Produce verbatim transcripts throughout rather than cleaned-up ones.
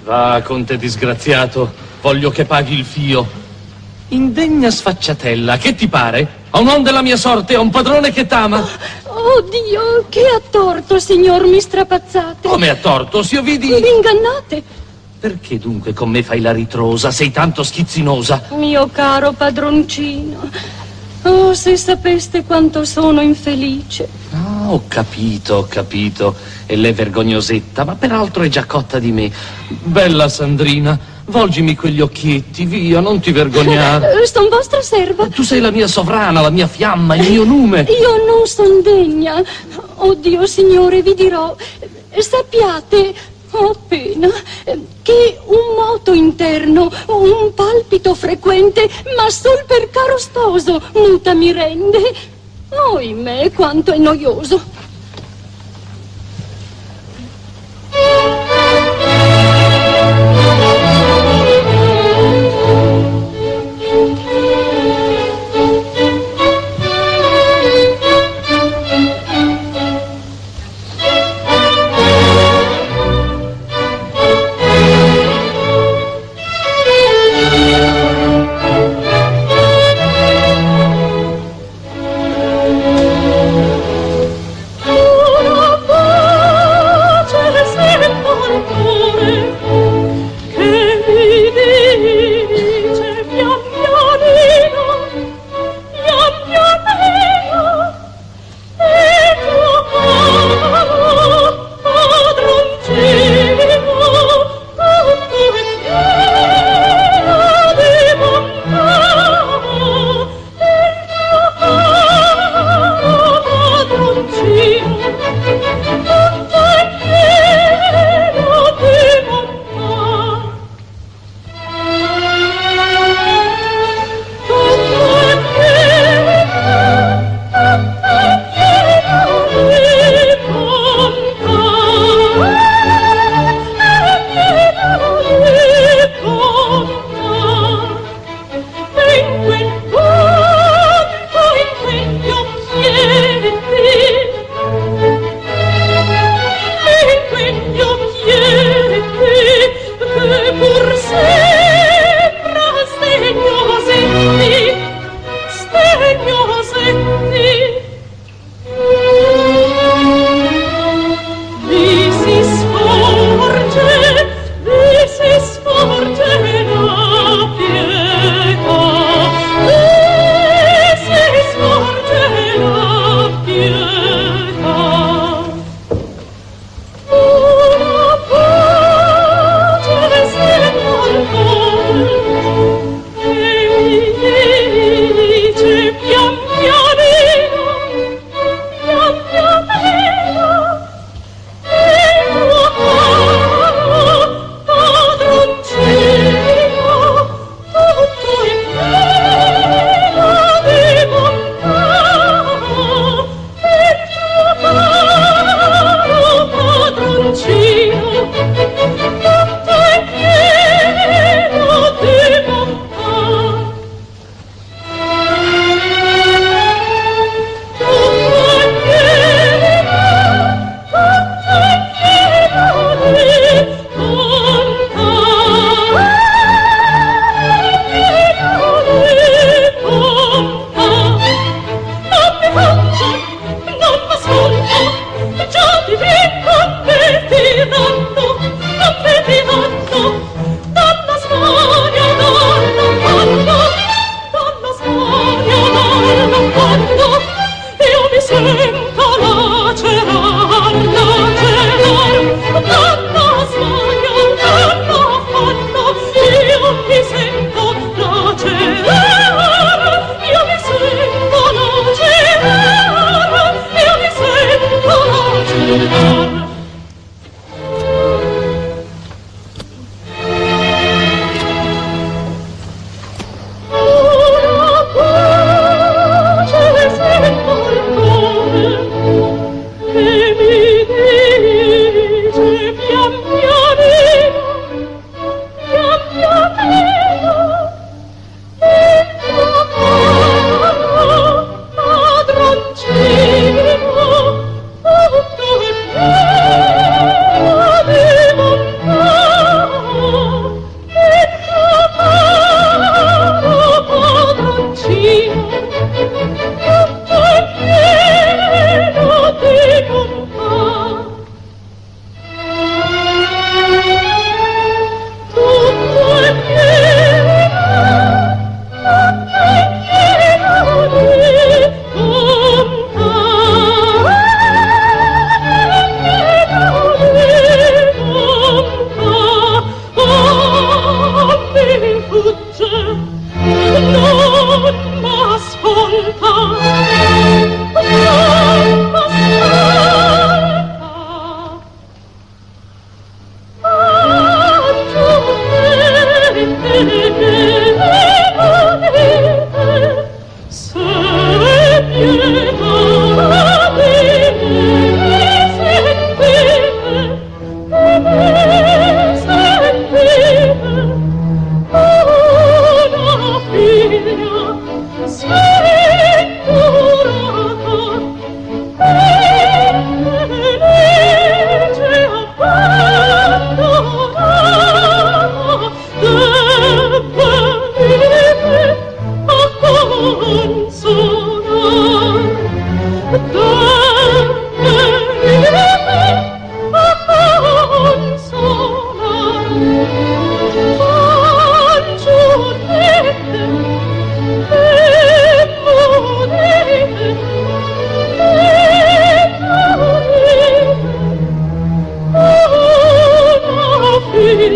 Va, conte disgraziato, voglio che paghi il fio. Indegna sfacciatella, che ti pare? Ho un uomo della mia sorte, ho un padrone che t'ama. Oh, oh Dio, che ha torto, signor, mi strapazzate. Come ha torto? Se io vidi... Mi ingannate. Perché dunque con me fai la ritrosa? Sei tanto schizzinosa. Mio caro padroncino, oh, se sapeste quanto sono infelice. Ah, ho capito, ho capito. E lei vergognosetta, ma peraltro è già cotta di me. Bella Sandrina, volgimi quegli occhietti, via, non ti vergognare. Son vostra serva. Tu sei la mia sovrana, la mia fiamma, il mio nume. Io non son degna. Oddio, signore, vi dirò. Sappiate, ho pena, che un moto interno, un palpito frequente, ma sol per caro sposo, muta mi rende. Oimè, quanto è noioso.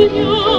Signore.